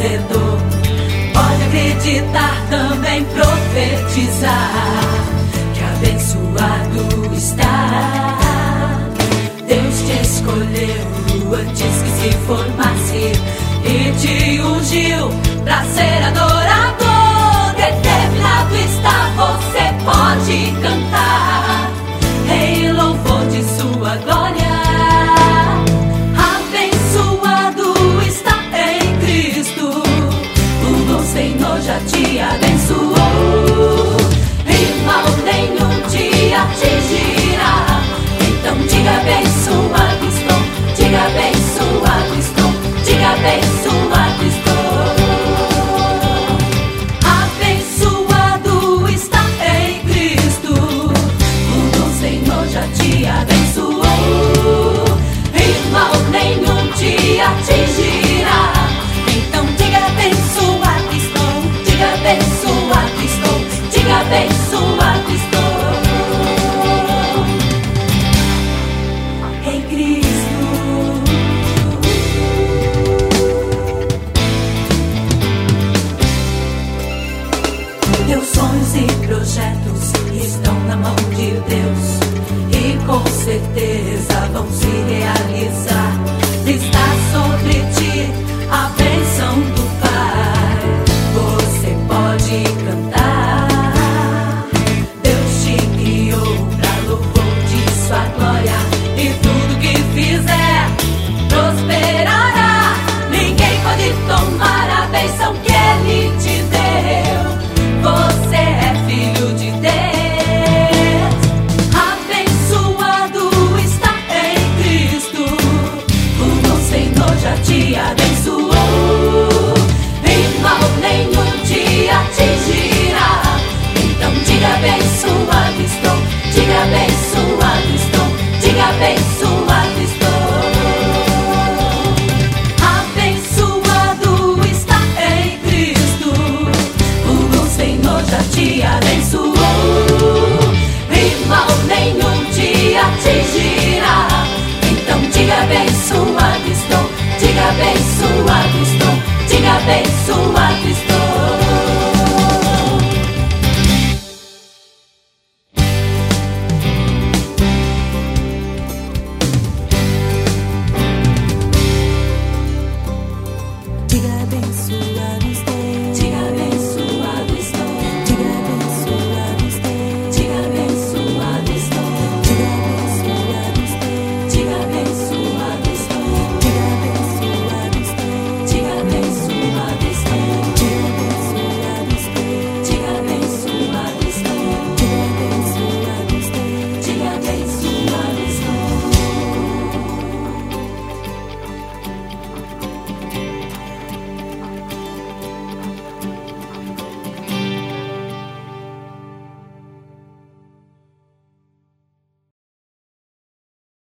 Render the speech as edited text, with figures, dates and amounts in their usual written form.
vencedor. Pode acreditar, também profetizar, que abençoado está. Deus te escolheu antes que se formasse e te ungiu pra ser adorador. Determinado está, você pode cantar em louvor de sua glória. Abençoado está em Cristo, o bom Senhor já te abençoou, e mal nenhum te atingirá. Então diga abençoado estou, diga abençoado estou, diga abençoado estou. Abençoado está em Cristo, o bom Senhor já te abençoou, e mal nenhum te atingirá. Então diga abençoado estou, diga abençoado estou, diga abençoado estou. Em Cristo. Teus sonhos e projetos estão na mão de Deus, e com certeza vão se realizar. Está sobre ti a bênção do Pai, você pode cantar. Deus te criou pra louvor de sua glória, e tudo que fizer prosperará. Ninguém pode tomar a bênção que Ele te deu. Você é filho de Deus. Abençoado está em Cristo, o bom Senhor já te abençoou, e mal nenhum te atingirá. Então diga abençoado estou, diga abençoado estou, diga abençoado estou. Abençoado está em Cristo, o bom Senhor já te abençoou, e mal nenhum te atingirá. Então diga abençoado estou, diga abençoado estou, diga abençoado estou. Diga abençoado